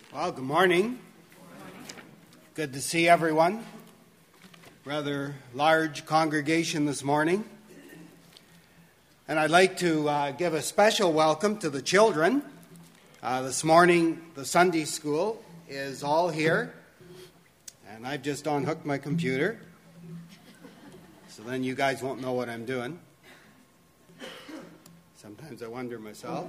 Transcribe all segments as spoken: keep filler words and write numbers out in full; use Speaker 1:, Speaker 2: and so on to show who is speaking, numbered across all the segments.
Speaker 1: Well, good morning. Good to see everyone. Rather large congregation this morning. And I'd like to uh, give a special welcome to the children. Uh, this morning, the Sunday school is all here. And I've just unhooked my computer. So then you guys won't know what I'm doing. Sometimes I wonder myself.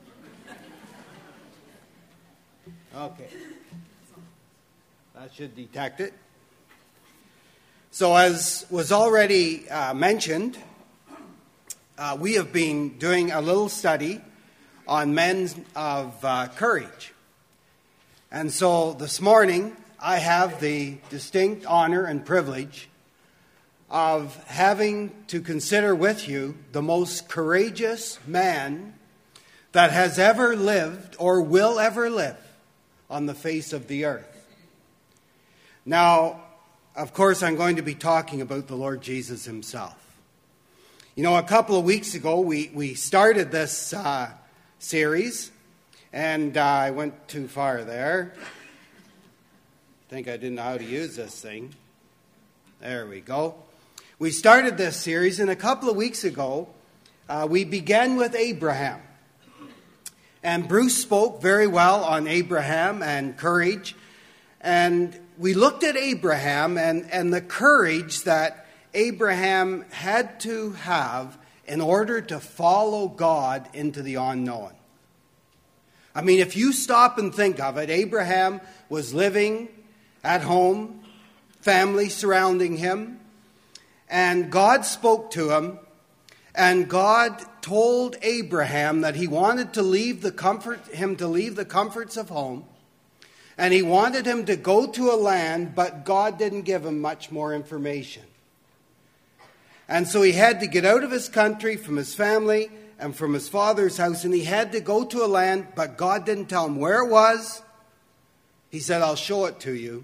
Speaker 1: Okay. That should detect it. So as was already uh, mentioned, uh, we have been doing a little study on men of uh, courage. And so this morning, I have the distinct honor and privilege of having to consider with you the most courageous man that has ever lived or will ever live on the face of the earth. Now, of course, I'm going to be talking about the Lord Jesus himself. You know, a couple of weeks ago, we, we started this uh, series, and uh, I went too far there. I think I didn't know how to use this thing. There we go. We started this series, and a couple of weeks ago, uh, we began with Abraham. And Bruce spoke very well on Abraham and courage. And we looked at Abraham and, and the courage that Abraham had to have in order to follow God into the unknown. I mean, if you stop and think of it, Abraham was living at home, family surrounding him, and God spoke to him, and God told Abraham that he wanted to leave the comfort, him to leave the comforts of home, and he wanted him to go to a land, but God didn't give him much more information. And so he had to get out of his country, from his family, and from his father's house, and he had to go to a land, but God didn't tell him where it was. He said, I'll show it to you.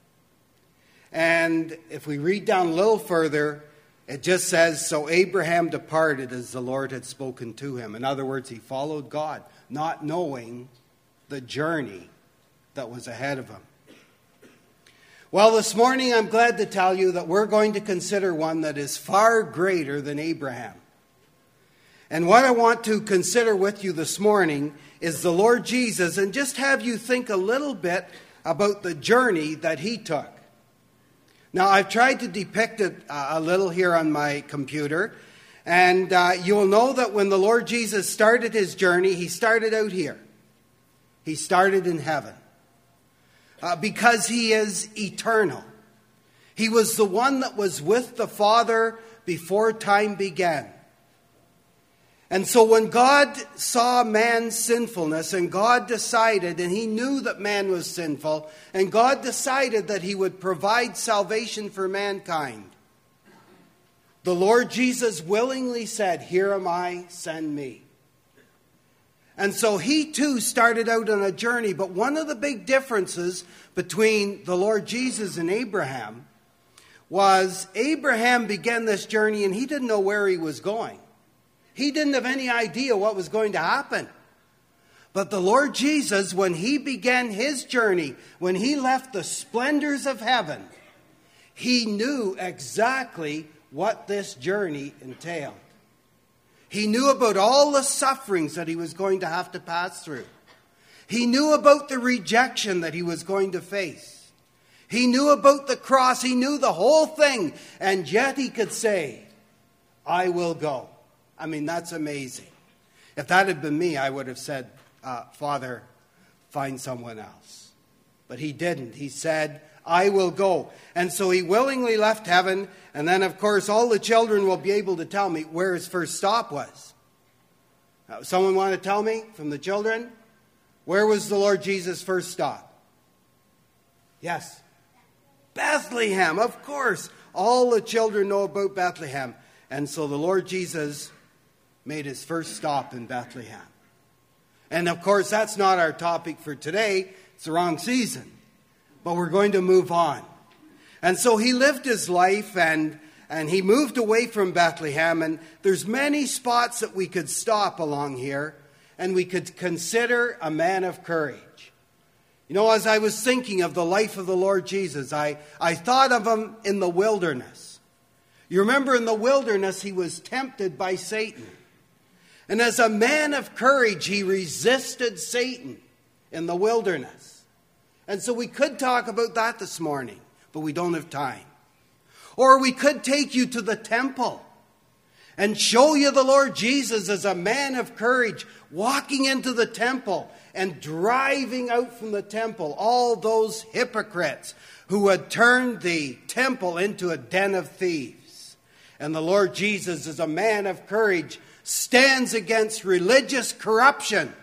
Speaker 1: And if we read down a little further, it just says, so Abraham departed as the Lord had spoken to him. In other words, he followed God, not knowing the journey that was ahead of him. Well, this morning I'm glad to tell you that we're going to consider one that is far greater than Abraham. And what I want to consider with you this morning is the Lord Jesus, and just have you think a little bit about the journey that he took. Now, I've tried to depict it uh, a little here on my computer, and uh, you'll know that when the Lord Jesus started his journey, he started out here. He started in heaven uh, because he is eternal. He was the one that was with the Father before time began. And so when God saw man's sinfulness, and God decided, and he knew that man was sinful, and God decided that he would provide salvation for mankind, the Lord Jesus willingly said, here am I, send me. And so he too started out on a journey, but one of the big differences between the Lord Jesus and Abraham was Abraham began this journey and he didn't know where he was going. He didn't have any idea what was going to happen. But the Lord Jesus, when he began his journey, when he left the splendors of heaven, he knew exactly what this journey entailed. He knew about all the sufferings that he was going to have to pass through. He knew about the rejection that he was going to face. He knew about the cross. He knew the whole thing. And yet he could say, I will go. I mean, that's amazing. If that had been me, I would have said, uh, Father, find someone else. But he didn't. He said, I will go. And so he willingly left heaven. And then, of course, all the children will be able to tell me where his first stop was. Now, someone want to tell me from the children? Where was the Lord Jesus' first stop? Yes. Bethlehem, of course. All the children know about Bethlehem. And so the Lord Jesus made his first stop in Bethlehem. And of course, that's not our topic for today. It's the wrong season. But we're going to move on. And so he lived his life and, and he moved away from Bethlehem. And there's many spots that we could stop along here. And we could consider a man of courage. You know, as I was thinking of the life of the Lord Jesus, I, I thought of him in the wilderness. You remember in the wilderness, he was tempted by Satan. And as a man of courage, he resisted Satan in the wilderness. And so we could talk about that this morning, but we don't have time. Or we could take you to the temple and show you the Lord Jesus as a man of courage, walking into the temple and driving out from the temple all those hypocrites who had turned the temple into a den of thieves. And the Lord Jesus, as a man of courage, stands against religious corruption.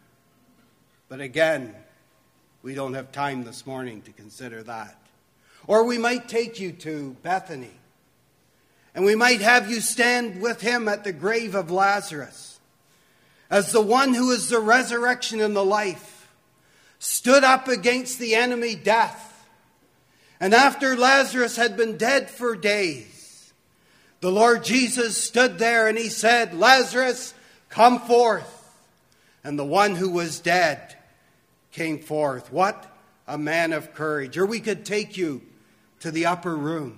Speaker 1: But again, we don't have time this morning to consider that. Or we might take you to Bethany, and we might have you stand with him at the grave of Lazarus, as the one who is the resurrection and the life, stood up against the enemy death. And after Lazarus had been dead for days, the Lord Jesus stood there and he said, "Lazarus, come forth." And the one who was dead came forth. What a man of courage. Or we could take you to the upper room,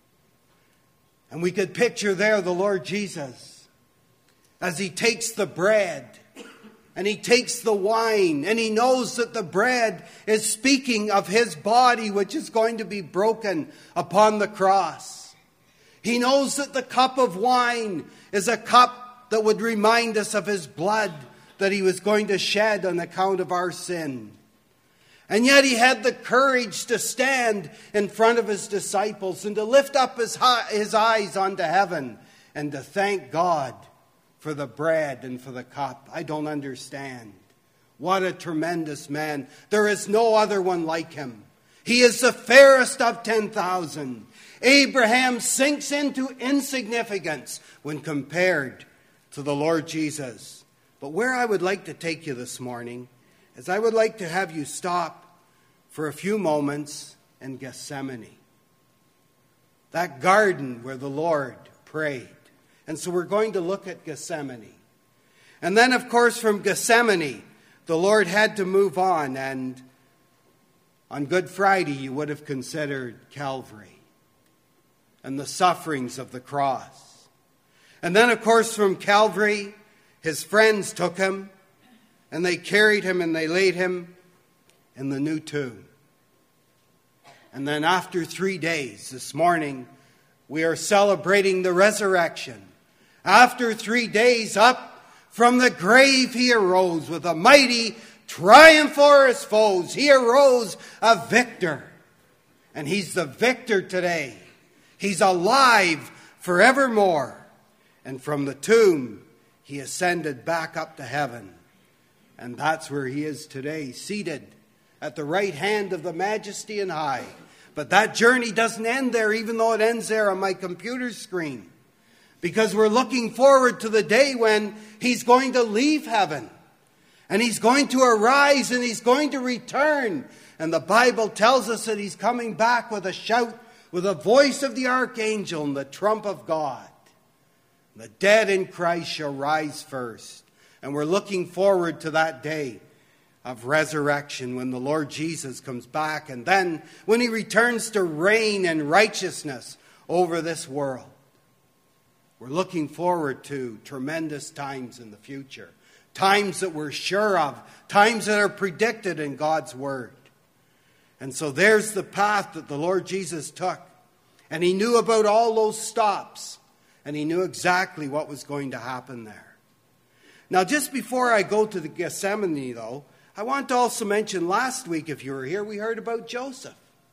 Speaker 1: and we could picture there the Lord Jesus as he takes the bread and he takes the wine, and he knows that the bread is speaking of his body, which is going to be broken upon the cross. He knows that the cup of wine is a cup that would remind us of his blood that he was going to shed on account of our sin. And yet he had the courage to stand in front of his disciples and to lift up his, his eyes onto heaven and to thank God for the bread and for the cup. I don't understand. What a tremendous man. There is no other one like him. He is the fairest of ten thousand. Abraham sinks into insignificance when compared to the Lord Jesus. But where I would like to take you this morning is I would like to have you stop for a few moments in Gethsemane, that garden where the Lord prayed. And so we're going to look at Gethsemane. And then, of course, from Gethsemane, the Lord had to move on. And on Good Friday, you would have considered Calvary and the sufferings of the cross. And then, of course, from Calvary, his friends took him, and they carried him and they laid him in the new tomb. And then after three days, this morning, we are celebrating the resurrection. After three days, up from the grave he arose with a mighty triumph for his foes. He arose a victor. And he's the victor today. He's alive forevermore. And from the tomb, he ascended back up to heaven. And that's where he is today, seated at the right hand of the Majesty and High. But that journey doesn't end there, even though it ends there on my computer screen. Because we're looking forward to the day when he's going to leave heaven. And he's going to arise and he's going to return. And the Bible tells us that he's coming back with a shout, with the voice of the archangel and the trump of God. The dead in Christ shall rise first. And we're looking forward to that day of resurrection when the Lord Jesus comes back. And then when he returns to reign in righteousness over this world. We're looking forward to tremendous times in the future. Times that we're sure of. Times that are predicted in God's Word. And so there's the path that the Lord Jesus took. And he knew about all those stops. And he knew exactly what was going to happen there. Now, just before I go to the Gethsemane, though, I want to also mention last week, if you were here, we heard about Joseph.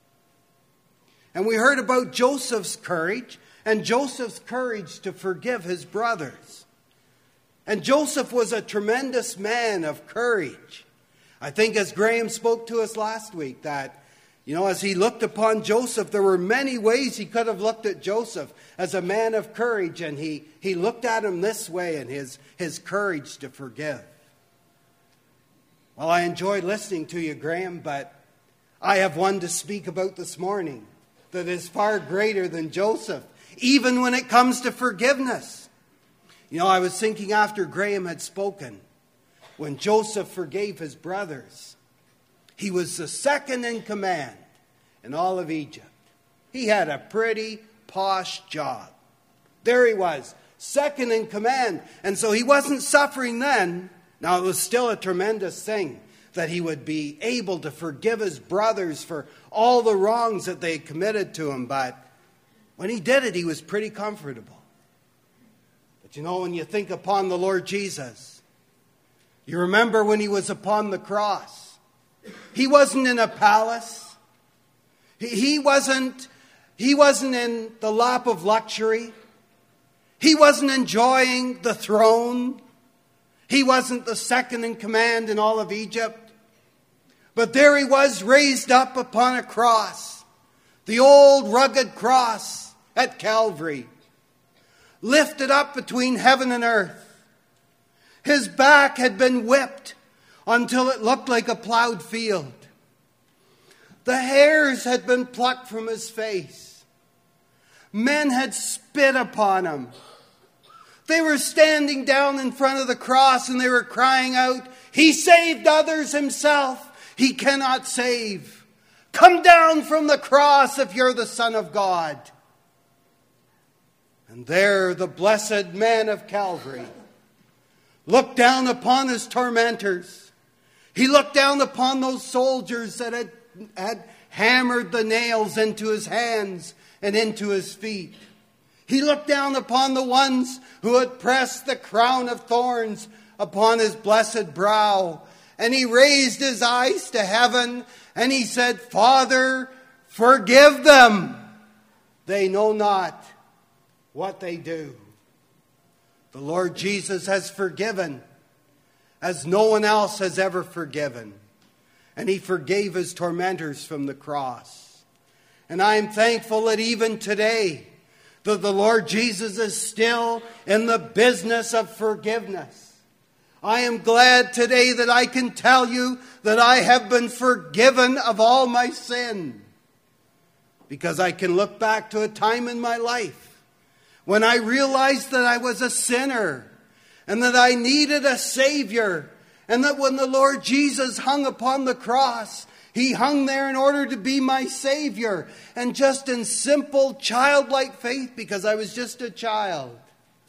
Speaker 1: And we heard about Joseph's courage and Joseph's courage to forgive his brothers. And Joseph was a tremendous man of courage. I think as Graham spoke to us last week that, you know, as he looked upon Joseph, there were many ways he could have looked at Joseph as a man of courage. And he, he looked at him this way in his, his courage to forgive. Well, I enjoyed listening to you, Graham, but I have one to speak about this morning that is far greater than Joseph, even when it comes to forgiveness. You know, I was thinking after Graham had spoken, when Joseph forgave his brothers, He was the second in command in all of Egypt. He had a pretty posh job. There he was, second in command. And so he wasn't suffering then. Now, it was still a tremendous thing that he would be able to forgive his brothers for all the wrongs that they had committed to him. But when he did it, he was pretty comfortable. But you know, when you think upon the Lord Jesus, you remember when he was upon the cross. He wasn't in a palace. He, he wasn't, he wasn't in the lap of luxury. He wasn't enjoying the throne. He wasn't the second in command in all of Egypt. But there he was, raised up upon a cross. The old rugged cross at Calvary. Lifted up between heaven and earth. His back had been whipped until it looked like a plowed field. The hairs had been plucked from his face. Men had spit upon him. They were standing down in front of the cross and they were crying out, "He saved others himself. He cannot save. Come down from the cross if you're the Son of God." And there the blessed man of Calvary looked down upon his tormentors. He looked down upon those soldiers that had, had hammered the nails into his hands and into his feet. He looked down upon the ones who had pressed the crown of thorns upon his blessed brow. And he raised his eyes to heaven and he said, "Father, forgive them. They know not what they do." The Lord Jesus has forgiven as no one else has ever forgiven. And he forgave his tormentors from the cross. And I am thankful that even today, that the Lord Jesus is still in the business of forgiveness. I am glad today that I can tell you that I have been forgiven of all my sin. Because I can look back to a time in my life when I realized that I was a sinner and that I needed a Savior. And that when the Lord Jesus hung upon the cross, he hung there in order to be my Savior. And just in simple childlike faith, because I was just a child,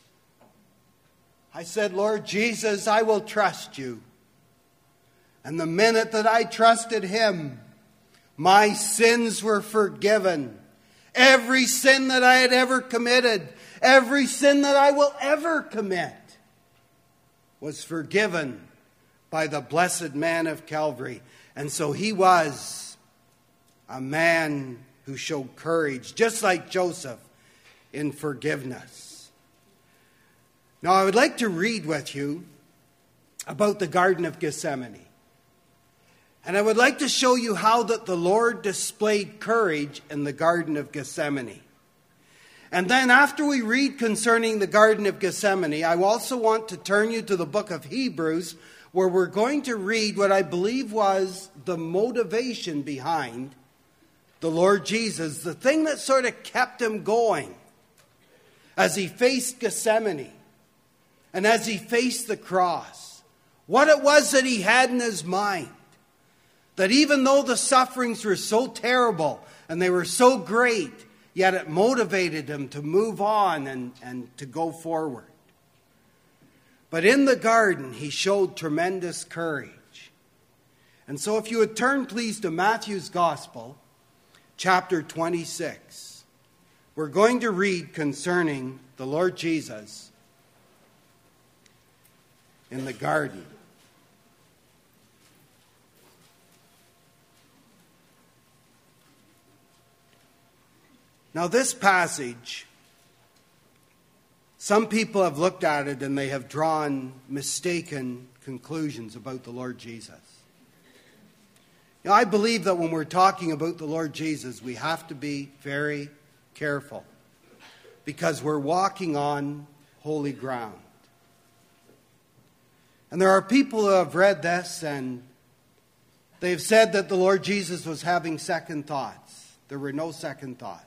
Speaker 1: I said, "Lord Jesus, I will trust you." And the minute that I trusted him, my sins were forgiven. Every sin that I had ever committed, every sin that I will ever commit, was forgiven by the blessed man of Calvary. And so he was a man who showed courage, just like Joseph, in forgiveness. Now, I would like to read with you about the Garden of Gethsemane. And I would like to show you how that the Lord displayed courage in the Garden of Gethsemane. And then after we read concerning the Garden of Gethsemane, I also want to turn you to the book of Hebrews, where we're going to read what I believe was the motivation behind the Lord Jesus, the thing that sort of kept him going as he faced Gethsemane and as he faced the cross. What it was that he had in his mind, that even though the sufferings were so terrible and they were so great, yet it motivated him to move on and, and to go forward. But in the garden, he showed tremendous courage. And so if you would turn, please, to Matthew's Gospel, chapter twenty-six. We're going to read concerning the Lord Jesus in the garden. Now, this passage, some people have looked at it and they have drawn mistaken conclusions about the Lord Jesus. Now, I believe that when we're talking about the Lord Jesus, we have to be very careful because we're walking on holy ground. And there are people who have read this and they've said that the Lord Jesus was having second thoughts. There were no second thoughts.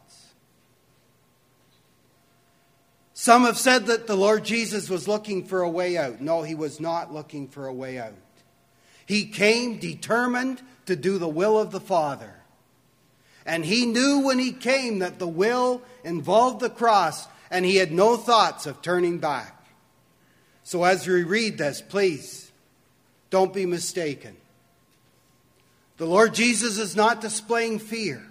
Speaker 1: Some have said that the Lord Jesus was looking for a way out. No, he was not looking for a way out. He came determined to do the will of the Father. And he knew when he came that the will involved the cross, and he had no thoughts of turning back. So as we read this, please, don't be mistaken. The Lord Jesus is not displaying fear.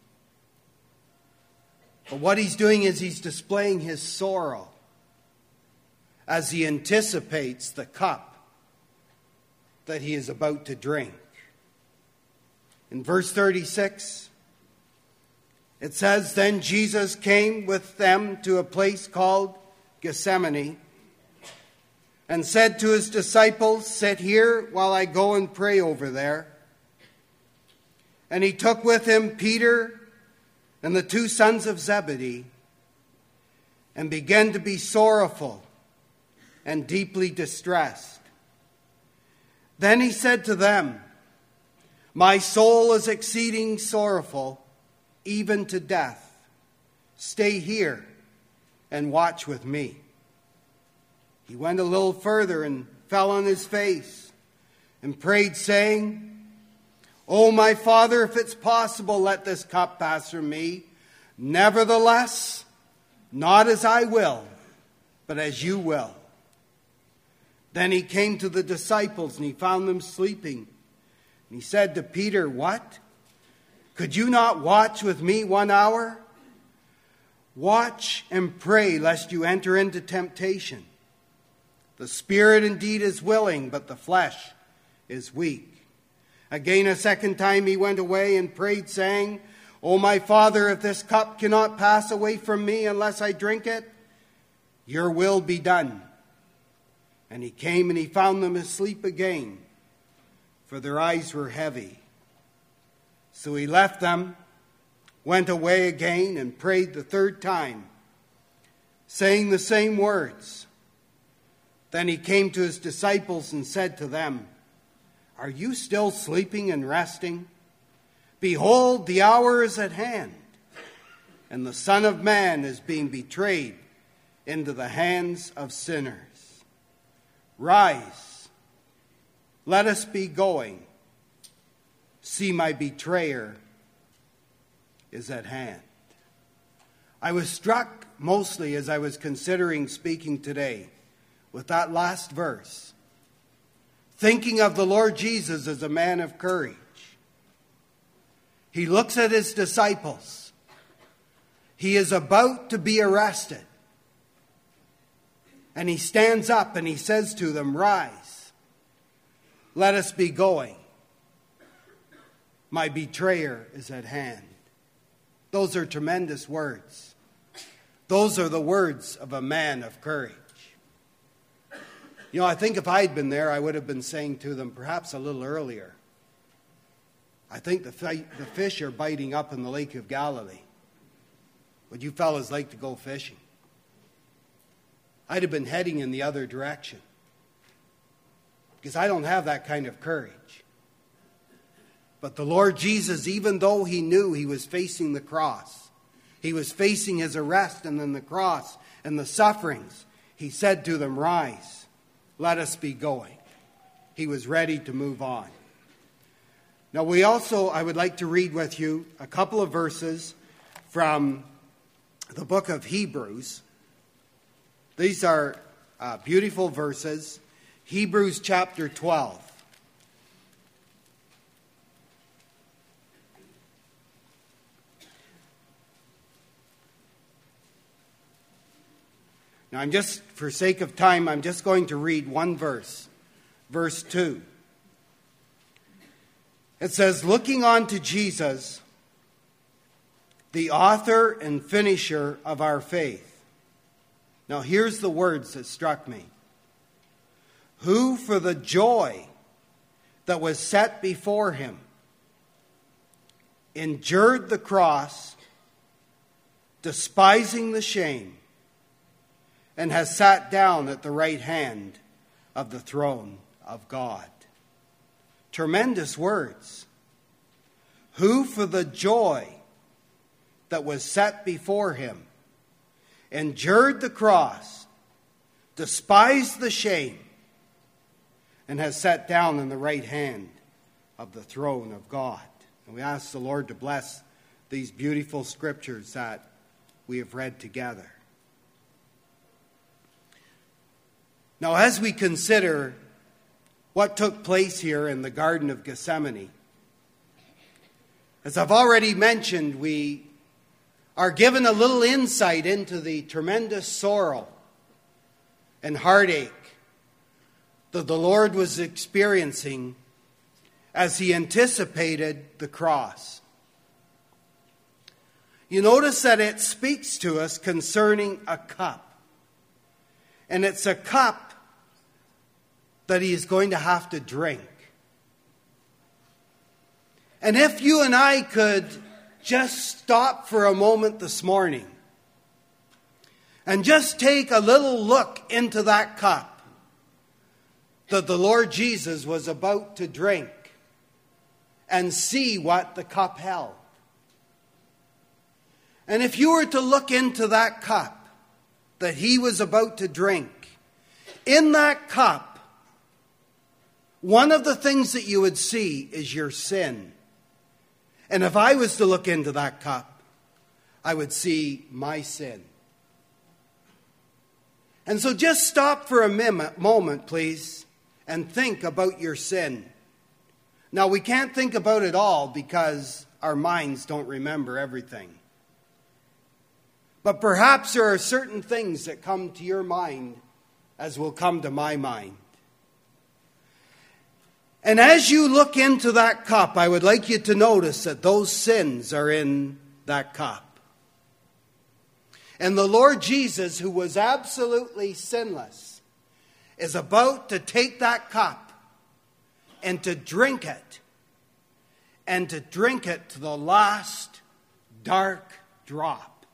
Speaker 1: But what he's doing is he's displaying his sorrow as he anticipates the cup that he is about to drink. In verse thirty-six, it says, "Then Jesus came with them to a place called Gethsemane and said to his disciples, 'Sit here while I go and pray over there.' And he took with him Peter and the two sons of Zebedee and began to be sorrowful and deeply distressed. Then he said to them, 'My soul is exceeding sorrowful, even to death. Stay here and watch with me.' He went a little further and fell on his face and prayed, saying, 'O my Father, if it's possible, let this cup pass from me. Nevertheless, not as I will, but as you will.' Then he came to the disciples and he found them sleeping. And he said to Peter, 'What? Could you not watch with me one hour? Watch and pray lest you enter into temptation. The spirit indeed is willing, but the flesh is weak.' Again, a second time he went away and prayed, saying, 'O my Father, if this cup cannot pass away from me unless I drink it, your will be done.' And he came and he found them asleep again, for their eyes were heavy. So he left them, went away again, and prayed the third time, saying the same words. Then he came to his disciples and said to them, 'Are you still sleeping and resting? Behold, the hour is at hand, and the Son of Man is being betrayed into the hands of sinners. Rise, let us be going. See, my betrayer is at hand.'" I was struck mostly as I was considering speaking today with that last verse, thinking of the Lord Jesus as a man of courage. He looks at his disciples. He is about to be arrested. And he stands up and he says to them, "Rise, let us be going. My betrayer is at hand." Those are tremendous words. Those are the words of a man of courage. You know, I think if I'd been there, I would have been saying to them perhaps a little earlier, "I think the, fi- the fish are biting up in the Lake of Galilee. Would you fellas like to go fishing?" I'd have been heading in the other direction, because I don't have that kind of courage. But the Lord Jesus, even though he knew he was facing the cross, he was facing his arrest and then the cross and the sufferings, he said to them, "Rise, let us be going." He was ready to move on. Now we also, I would like to read with you a couple of verses from the book of Hebrews. These are uh, beautiful verses. Hebrews chapter twelve. Now I'm just, for sake of time, I'm just going to read one verse. Verse two. It says, "Looking on to Jesus, the author and finisher of our faith." Now here's the words that struck me. "Who for the joy that was set before him endured the cross, despising the shame, and has sat down at the right hand of the throne of God." Tremendous words. Who for the joy that was set before him endured the cross, despised the shame, and has sat down in the right hand of the throne of God. And we ask the Lord to bless these beautiful scriptures that we have read together. Now, as we consider what took place here in the Garden of Gethsemane, as I've already mentioned, we are given a little insight into the tremendous sorrow and heartache that the Lord was experiencing as he anticipated the cross. You notice that it speaks to us concerning a cup. And it's a cup that he is going to have to drink. And if you and I could just stop for a moment this morning and just take a little look into that cup that the Lord Jesus was about to drink and see what the cup held. And if you were to look into that cup that he was about to drink, in that cup, one of the things that you would see is your sin. And if I was to look into that cup, I would see my sin. And so just stop for a moment, please, and think about your sin. Now, we can't think about it all because our minds don't remember everything. But perhaps there are certain things that come to your mind as will come to my mind. And as you look into that cup, I would like you to notice that those sins are in that cup. And the Lord Jesus, who was absolutely sinless, is about to take that cup and to drink it, and to drink it to the last dark drop.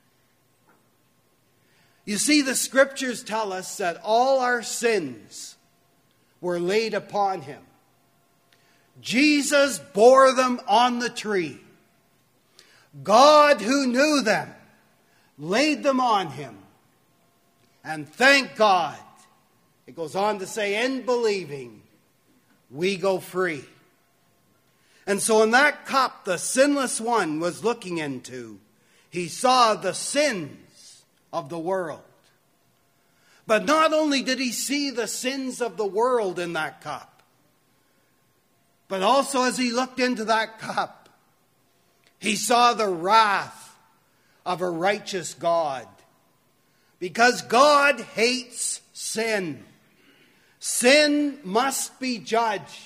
Speaker 1: You see, the scriptures tell us that all our sins were laid upon him. Jesus bore them on the tree. God, who knew them, laid them on him. And thank God, it goes on to say, in believing, we go free. And so in that cup the sinless one was looking into, he saw the sins of the world. But not only did he see the sins of the world in that cup, but also as he looked into that cup, he saw the wrath of a righteous God. Because God hates sin. Sin must be judged.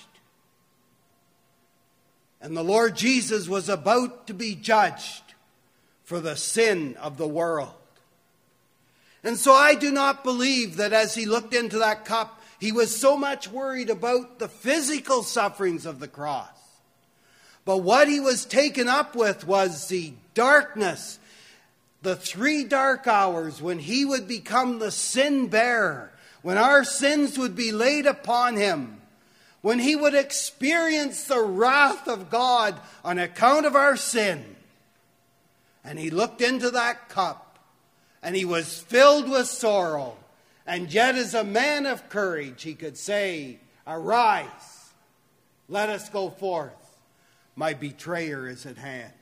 Speaker 1: And the Lord Jesus was about to be judged for the sin of the world. And so I do not believe that as he looked into that cup, he was so much worried about the physical sufferings of the cross. But what he was taken up with was the darkness, the three dark hours when he would become the sin bearer, when our sins would be laid upon him, when he would experience the wrath of God on account of our sin. And he looked into that cup, and he was filled with sorrow. And yet as a man of courage, he could say, arise, let us go forth. My betrayer is at hand.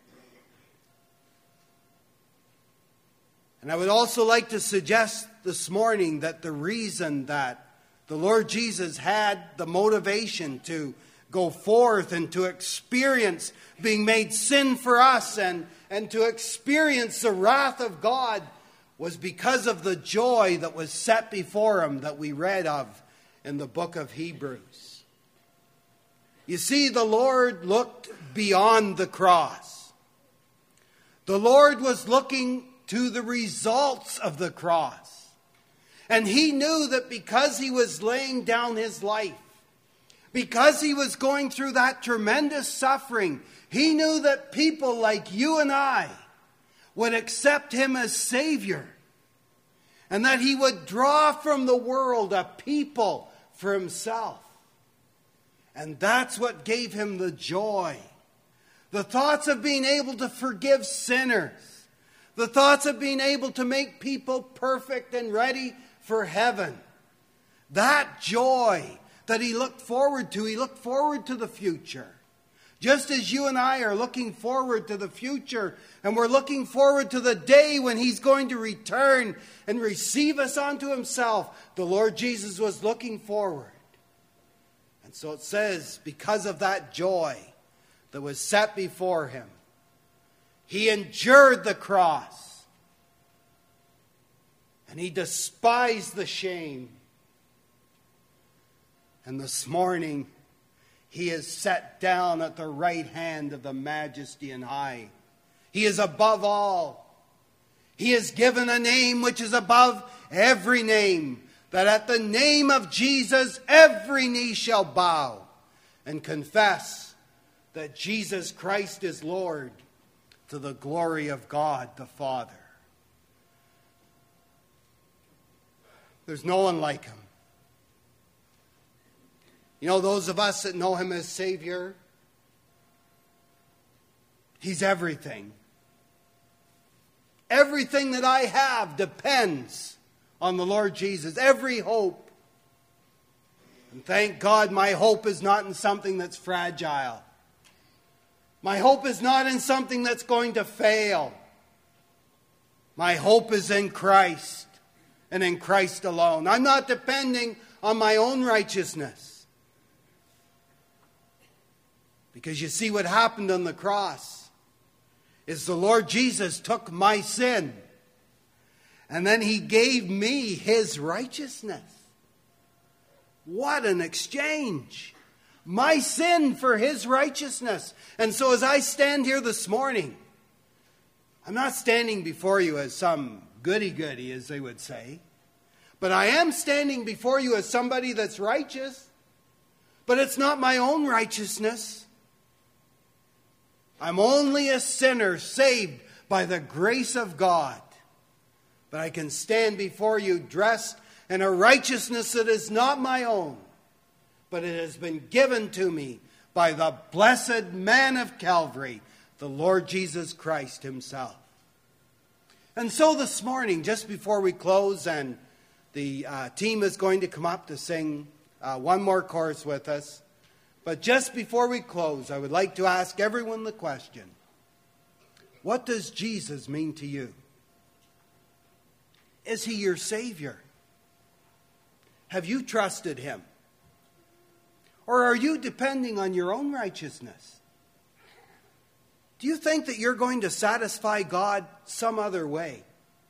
Speaker 1: And I would also like to suggest this morning that the reason that the Lord Jesus had the motivation to go forth and to experience being made sin for us and, and to experience the wrath of God was because of the joy that was set before him that we read of in the book of Hebrews. You see, the Lord looked beyond the cross. The Lord was looking to the results of the cross. And he knew that because he was laying down his life, because he was going through that tremendous suffering, he knew that people like you and I would accept him as Savior, and that he would draw from the world a people for himself. And that's what gave him the joy. The thoughts of being able to forgive sinners. The thoughts of being able to make people perfect and ready for heaven. That joy, that he looked forward to. He looked forward to the future. Just as you and I are looking forward to the future, and we're looking forward to the day when he's going to return and receive us unto himself, the Lord Jesus was looking forward. And so it says, because of that joy that was set before him, he endured the cross, and he despised the shame. And this morning, he is set down at the right hand of the Majesty and High. He is above all. He is given a name which is above every name, that at the name of Jesus every knee shall bow and confess that Jesus Christ is Lord, to the glory of God the Father. There's no one like him. You know, those of us that know him as Savior, he's everything. Everything that I have depends on the Lord Jesus. Every hope. And thank God my hope is not in something that's fragile. My hope is not in something that's going to fail. My hope is in Christ and in Christ alone. I'm not depending on my own righteousness. Because you see what happened on the cross is the Lord Jesus took my sin and then he gave me his righteousness. What an exchange. My sin for his righteousness. And so as I stand here this morning, I'm not standing before you as some goody-goody, as they would say. But I am standing before you as somebody that's righteous. But it's not my own righteousness. I'm only a sinner saved by the grace of God. But I can stand before you dressed in a righteousness that is not my own, but it has been given to me by the blessed man of Calvary, the Lord Jesus Christ himself. And so this morning, just before we close, and the uh, team is going to come up to sing uh, one more chorus with us, but just before we close, I would like to ask everyone the question, what does Jesus mean to you? Is he your Savior? Have you trusted him? Or are you depending on your own righteousness? Do you think that you're going to satisfy God some other way?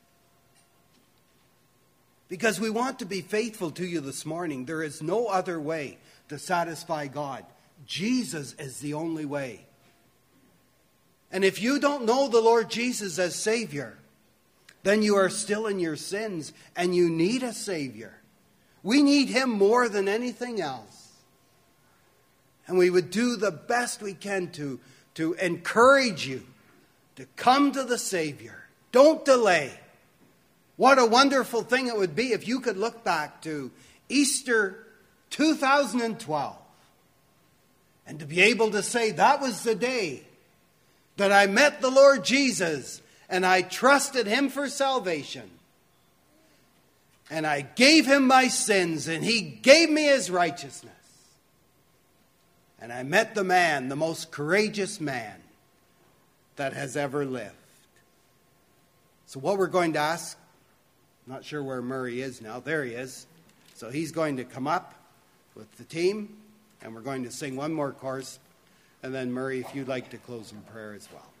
Speaker 1: Because we want to be faithful to you this morning. There is no other way to satisfy God. Jesus is the only way. And if you don't know the Lord Jesus as Savior, then you are still in your sins and you need a Savior. We need him more than anything else. And we would do the best we can to, to encourage you to come to the Savior. Don't delay. What a wonderful thing it would be if you could look back to Easter two thousand twelve and to be able to say, that was the day that I met the Lord Jesus and I trusted him for salvation. And I gave him my sins and he gave me his righteousness. And I met the man, the most courageous man that has ever lived. So what we're going to ask, I'm not sure where Murray is now. There he is. So he's going to come up with the team, and we're going to sing one more chorus. And then Murray, if you'd like to close in prayer as well.